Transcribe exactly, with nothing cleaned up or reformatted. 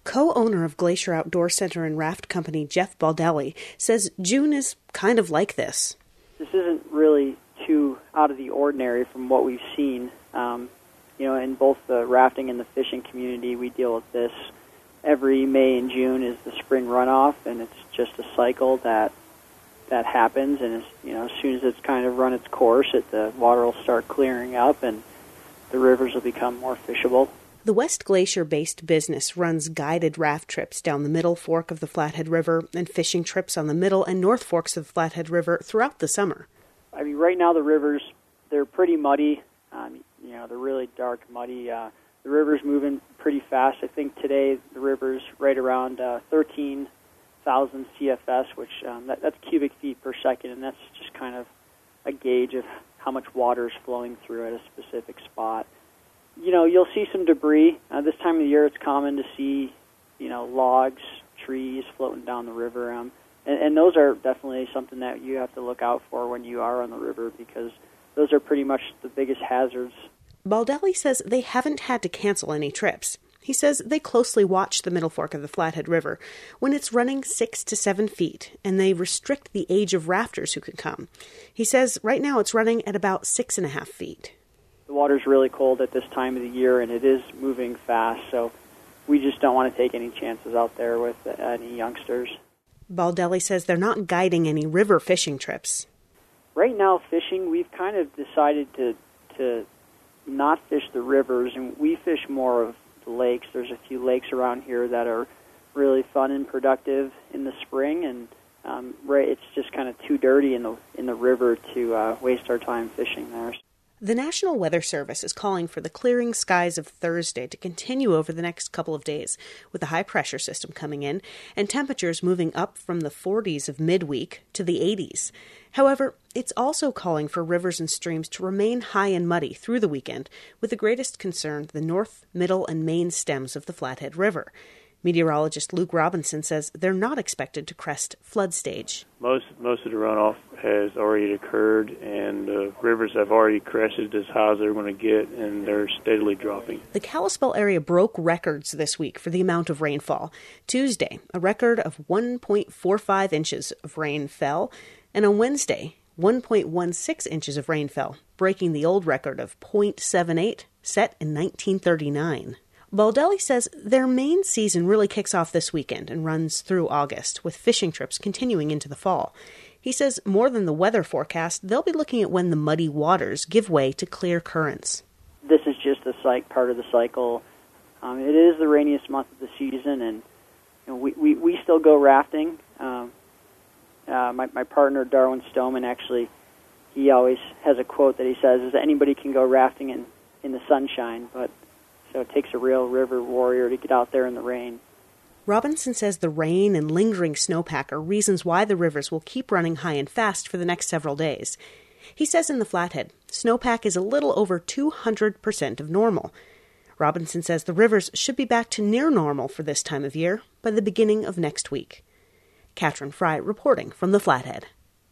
Co-owner of Glacier Outdoor Center and Raft Company, Jeff Baldelli, says June is kind of like this. This isn't really too out of the ordinary from what we've seen. Um, you know, in both the rafting and the fishing community, we deal with this. Every May and June is the spring runoff, and it's just a cycle that that happens. And it's, you know, as soon as it's kind of run its course, it, the water will start clearing up, and the rivers will become more fishable. The West Glacier-based business runs guided raft trips down the middle fork of the Flathead River and fishing trips on the middle and north forks of the Flathead River throughout the summer. I mean, right now the rivers, they're pretty muddy. Um, you know, they're really dark, muddy. Uh, the river's moving pretty fast. I think today the river's right around uh, thirteen thousand C F S, which um, that, that's cubic feet per second, and that's just kind of a gauge of how much water is flowing through at a specific spot. You know, you'll see some debris. Uh, this time of the year it's common to see, you know, logs, trees floating down the river. Um, and, and those are definitely something that you have to look out for when you are on the river, because those are pretty much the biggest hazards. Baldelli says they haven't had to cancel any trips. He says they closely watch the middle fork of the Flathead River when it's running six to seven feet, and they restrict the age of rafters who can come. He says right now it's running at about six and a half feet. The water's really cold at this time of the year, and it is moving fast, so we just don't want to take any chances out there with any youngsters. Baldelli says they're not guiding any river fishing trips. Right now, fishing, we've kind of decided to to not fish the rivers, and we fish more of the lakes. There's a few lakes around here that are really fun and productive in the spring, and um, right, it's just kind of too dirty in the in the river to uh, waste our time fishing there. The National Weather Service is calling for the clearing skies of Thursday to continue over the next couple of days, with a high-pressure system coming in and temperatures moving up from the forties of midweek to the eighties. However, it's also calling for rivers and streams to remain high and muddy through the weekend, with the greatest concern the north, middle, and main stems of the Flathead River. Meteorologist Luke Robinson says they're not expected to crest flood stage. Most most of the runoff has already occurred, and the rivers have already crested as high as they're going to get, and they're steadily dropping. The Kalispell area broke records this week for the amount of rainfall. Tuesday, a record of one point four five inches of rain fell, and on Wednesday, one point one six inches of rain fell, breaking the old record of zero point seven eight set in nineteen thirty-nine. Baldelli says their main season really kicks off this weekend and runs through August, with fishing trips continuing into the fall. He says more than the weather forecast, they'll be looking at when the muddy waters give way to clear currents. This is just a psych part of the cycle. Um, it is the rainiest month of the season, and you know, we, we, we still go rafting. Um, uh, my, my partner, Darwin Stoneman, actually, he always has a quote that he says, is that anybody can go rafting in, in the sunshine, but so it takes a real river warrior to get out there in the rain. Robinson says the rain and lingering snowpack are reasons why the rivers will keep running high and fast for the next several days. He says in the Flathead, snowpack is a little over two hundred percent of normal. Robinson says the rivers should be back to near normal for this time of year by the beginning of next week. Katrin Fry reporting from the Flathead.